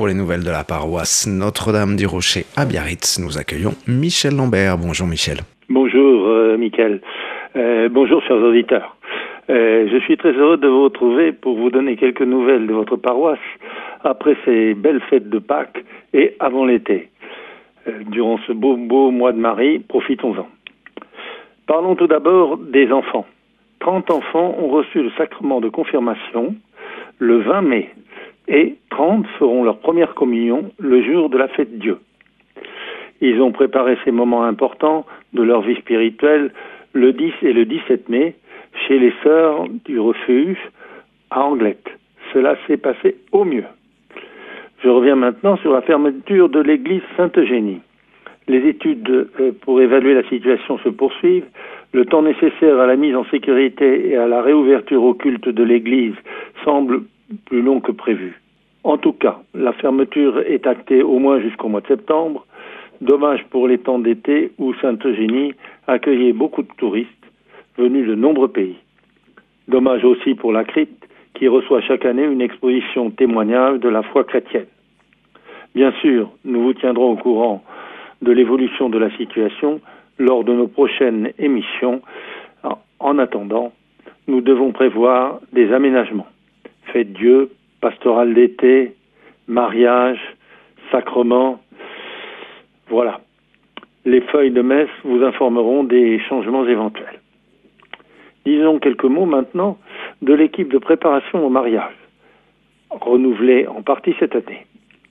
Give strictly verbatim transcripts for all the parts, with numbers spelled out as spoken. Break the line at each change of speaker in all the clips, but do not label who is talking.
pour les nouvelles de la paroisse Notre-Dame du Rocher à Biarritz. Nous accueillons Michel Lambert. Bonjour Michel.
Bonjour euh, Mickaël. Euh, bonjour chers auditeurs. Euh, je suis très heureux de vous retrouver pour vous donner quelques nouvelles de votre paroisse après ces belles fêtes de Pâques et avant l'été. Euh, durant ce beau, beau mois de Marie, profitons-en. Parlons tout d'abord des enfants. trente enfants ont reçu le sacrement de confirmation le vingt mai et trente feront leur première communion le jour de la fête Dieu. Ils ont préparé ces moments importants de leur vie spirituelle le dix et le dix-sept mai chez les sœurs du refuge à Anglette. Cela s'est passé au mieux. Je reviens maintenant sur la fermeture de l'église Sainte-Eugénie. Les études pour évaluer la situation se poursuivent. Le temps nécessaire à la mise en sécurité et à la réouverture au culte de l'église semble plus long que prévu. En tout cas, la fermeture est actée au moins jusqu'au mois de septembre. Dommage pour les temps d'été où Sainte-Eugénie accueillait beaucoup de touristes venus de nombreux pays. Dommage aussi pour la crypte qui reçoit chaque année une exposition témoignage de la foi chrétienne. Bien sûr, nous vous tiendrons au courant de l'évolution de la situation lors de nos prochaines émissions. En attendant, nous devons prévoir des aménagements. Fête Dieu, pastorale d'été, mariage, sacrement. Voilà. Les feuilles de messe vous informeront des changements éventuels. Disons quelques mots maintenant de l'équipe de préparation au mariage, renouvelée en partie cette année.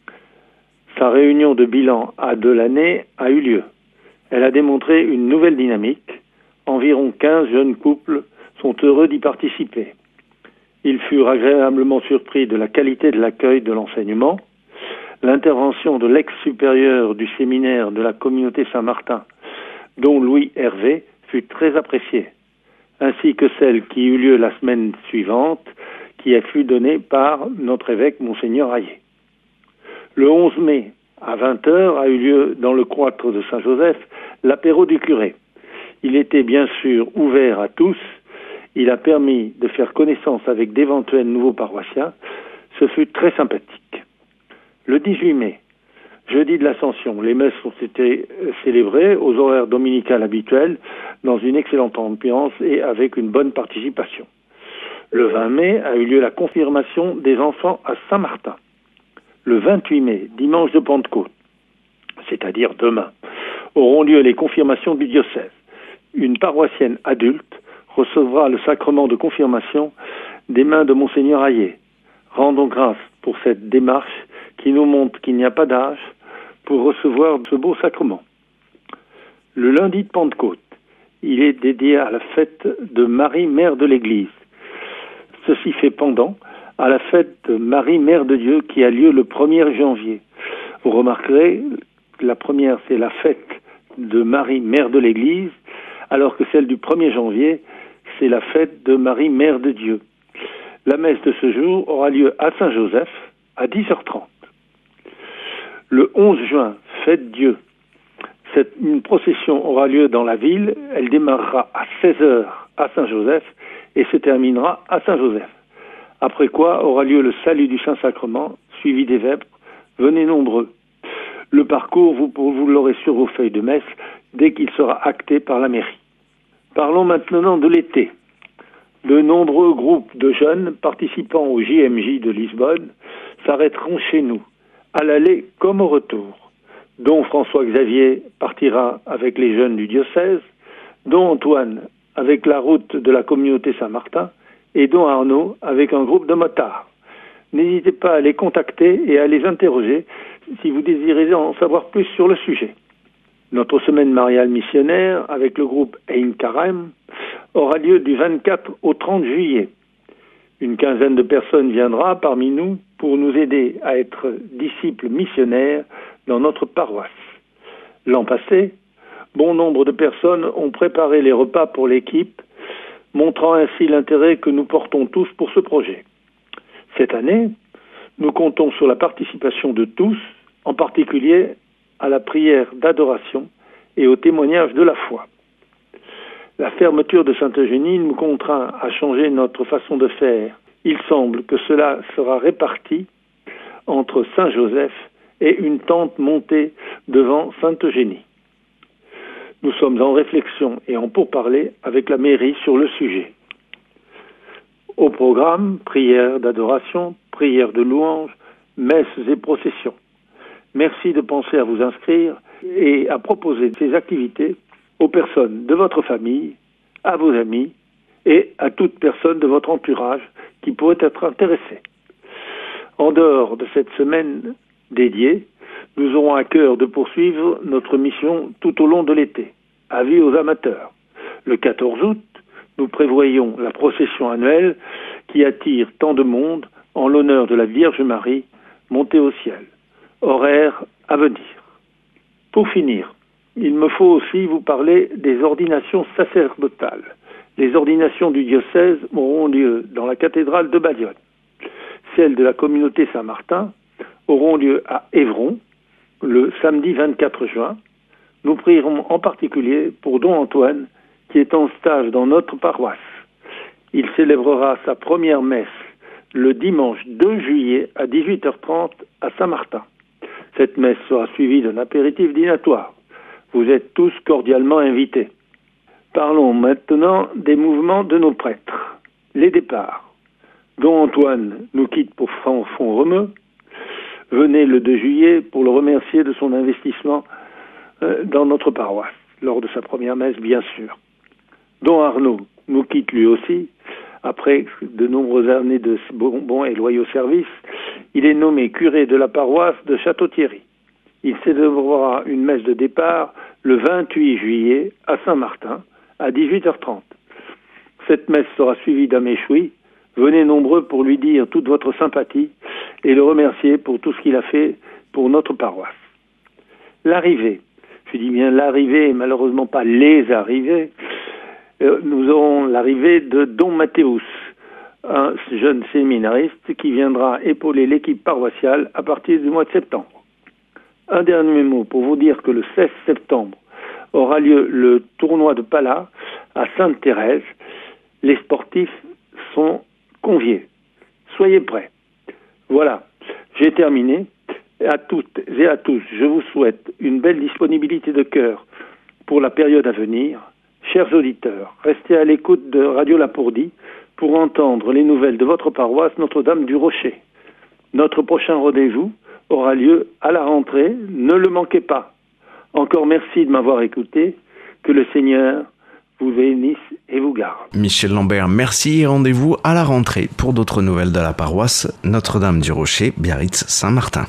Sa réunion de bilan à de l'année a eu lieu. Elle a démontré une nouvelle dynamique. Environ quinze jeunes couples sont heureux d'y participer. Ils furent agréablement surpris de la qualité de l'accueil de l'enseignement. L'intervention de l'ex-supérieur du séminaire de la communauté Saint-Martin, dont Louis Hervé, fut très appréciée, ainsi que celle qui eut lieu la semaine suivante, qui a fut donnée par notre évêque, Monseigneur Hayet. Le onze mai, à vingt heures, a eu lieu dans le cloître de Saint-Joseph l'apéro du curé. Il était bien sûr ouvert à tous. Il a permis de faire connaissance avec d'éventuels nouveaux paroissiens. Ce fut très sympathique. Le dix-huit mai, jeudi de l'Ascension, les messes ont été célébrées aux horaires dominicales habituels, dans une excellente ambiance et avec une bonne participation. Le vingt mai a eu lieu la confirmation des enfants à Saint-Martin. Le vingt-huit mai, dimanche de Pentecôte, c'est-à-dire demain, auront lieu les confirmations du diocèse. Une paroissienne adulte recevra le sacrement de confirmation des mains de Monseigneur Hayet. Rendons grâce pour cette démarche qui nous montre qu'il n'y a pas d'âge pour recevoir ce beau sacrement. Le lundi de Pentecôte, il est dédié à la fête de Marie, Mère de l'Église. Ceci fait pendant à la fête de Marie, Mère de Dieu, qui a lieu le premier janvier. Vous remarquerez, la première, c'est la fête de Marie, Mère de l'Église, alors que celle du premier janvier, c'est la fête de Marie, Mère de Dieu. La messe de ce jour aura lieu à Saint-Joseph à dix heures trente. Le onze juin, fête Dieu. Cette, une procession aura lieu dans la ville. Elle démarrera à seize heures à Saint-Joseph et se terminera à Saint-Joseph. Après quoi aura lieu le salut du Saint-Sacrement, suivi des vêpres. Venez nombreux. Le parcours, vous, vous l'aurez sur vos feuilles de messe dès qu'il sera acté par la mairie. Parlons maintenant de l'été. De nombreux groupes de jeunes participant au J M J de Lisbonne s'arrêteront chez nous, à l'aller comme au retour, dont François-Xavier partira avec les jeunes du diocèse, dont Antoine avec la route de la communauté Saint-Martin et dont Arnaud avec un groupe de motards. N'hésitez pas à les contacter et à les interroger si vous désirez en savoir plus sur le sujet. Notre semaine mariale missionnaire avec le groupe Ein Karem aura lieu du vingt-quatre au trente juillet. Une quinzaine de personnes viendra parmi nous pour nous aider à être disciples missionnaires dans notre paroisse. L'an passé, bon nombre de personnes ont préparé les repas pour l'équipe, montrant ainsi l'intérêt que nous portons tous pour ce projet. Cette année, nous comptons sur la participation de tous, en particulier à la prière d'adoration et au témoignage de la foi. La fermeture de Sainte-Eugénie nous contraint à changer notre façon de faire. Il semble que cela sera réparti entre Saint-Joseph et une tente montée devant Sainte-Eugénie. Nous sommes en réflexion et en pourparlers avec la mairie sur le sujet. Au programme, prières d'adoration, prières de louange, messes et processions. Merci de penser à vous inscrire et à proposer ces activités aux personnes de votre famille, à vos amis et à toute personne de votre entourage qui pourrait être intéressée. En dehors de cette semaine dédiée, nous aurons à cœur de poursuivre notre mission tout au long de l'été. Avis aux amateurs. Le quatorze août, nous prévoyons la procession annuelle qui attire tant de monde en l'honneur de la Vierge Marie montée au ciel. Horaire à venir. Pour finir, il me faut aussi vous parler des ordinations sacerdotales. Les ordinations du diocèse auront lieu dans la cathédrale de Bayonne. Celles de la communauté Saint-Martin auront lieu à Évron le samedi vingt-quatre juin. Nous prierons en particulier pour Don Antoine qui est en stage dans notre paroisse. Il célébrera sa première messe le dimanche deux juillet à dix-huit heures trente à Saint-Martin. Cette messe sera suivie d'un apéritif dînatoire. Vous êtes tous cordialement invités. Parlons maintenant des mouvements de nos prêtres. Les départs. Don Antoine nous quitte pour Font-Romeu. Venez le deux juillet pour le remercier de son investissement dans notre paroisse, lors de sa première messe, bien sûr. Don Arnaud nous quitte lui aussi. Après de nombreuses années de bons et loyaux services, il est nommé curé de la paroisse de Château-Thierry. Il célébrera une messe de départ le vingt-huit juillet à Saint-Martin, à dix-huit heures trente. Cette messe sera suivie d'un méchoui. Venez nombreux pour lui dire toute votre sympathie et le remercier pour tout ce qu'il a fait pour notre paroisse. L'arrivée, je dis bien l'arrivée et malheureusement pas les arrivées, nous aurons l'arrivée de Don Mathéus, un jeune séminariste qui viendra épauler l'équipe paroissiale à partir du mois de septembre. Un dernier mot pour vous dire que le seize septembre aura lieu le tournoi de Pala à Sainte-Thérèse. Les sportifs sont conviés. Soyez prêts. Voilà, j'ai terminé. À toutes et à tous, je vous souhaite une belle disponibilité de cœur pour la période à venir. Chers auditeurs, restez à l'écoute de Radio Lapourdie pour entendre les nouvelles de votre paroisse Notre-Dame du Rocher. Notre prochain rendez-vous aura lieu à la rentrée, ne le manquez pas. Encore merci de m'avoir écouté, que le Seigneur vous bénisse et vous garde.
Michel Lambert, merci et rendez-vous à la rentrée pour d'autres nouvelles de la paroisse Notre-Dame du Rocher, Biarritz, Saint-Martin.